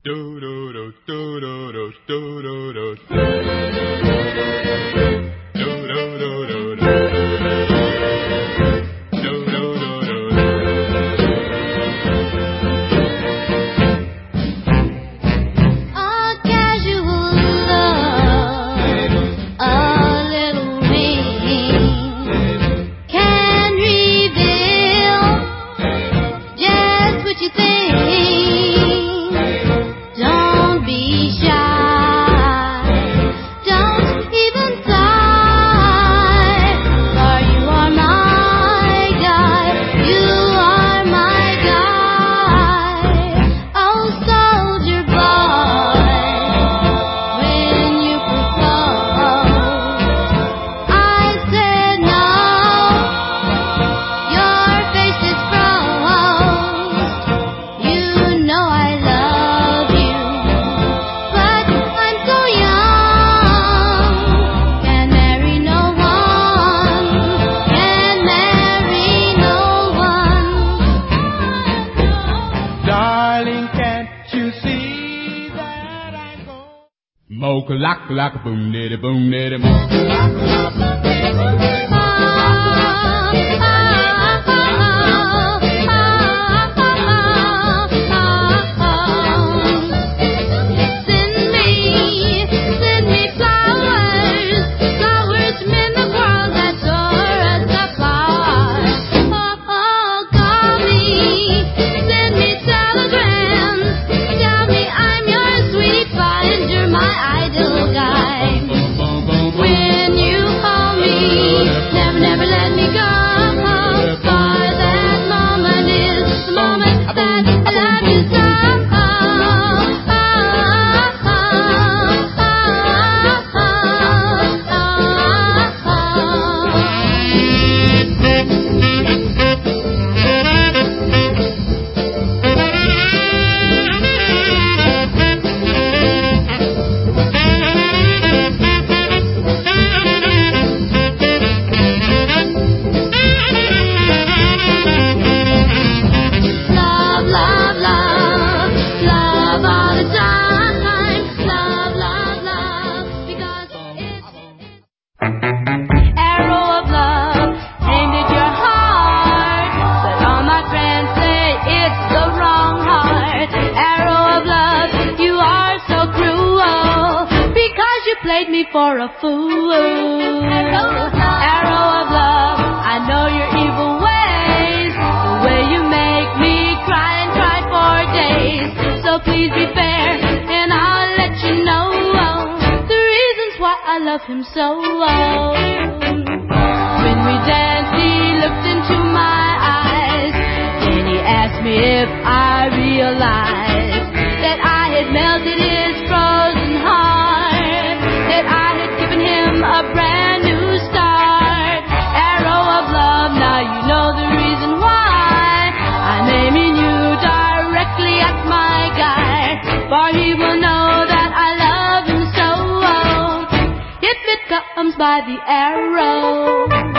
Mocha-lock, boom, diddy, boom, diddy, mocha-lock, played me for a fool. Arrow of love, I know your evil ways, the way you make me cry and cry for days. So please be fair, and I'll let you know the reasons why I love him so. When we danced, he looked into my eyes, and he asked me if I realized that I had melted his frozen heart, that I had given him a brand new start. Arrow of love, now you know the reason why I'm aiming you directly at my guy, for he will know that I love him so, if it comes by the arrow.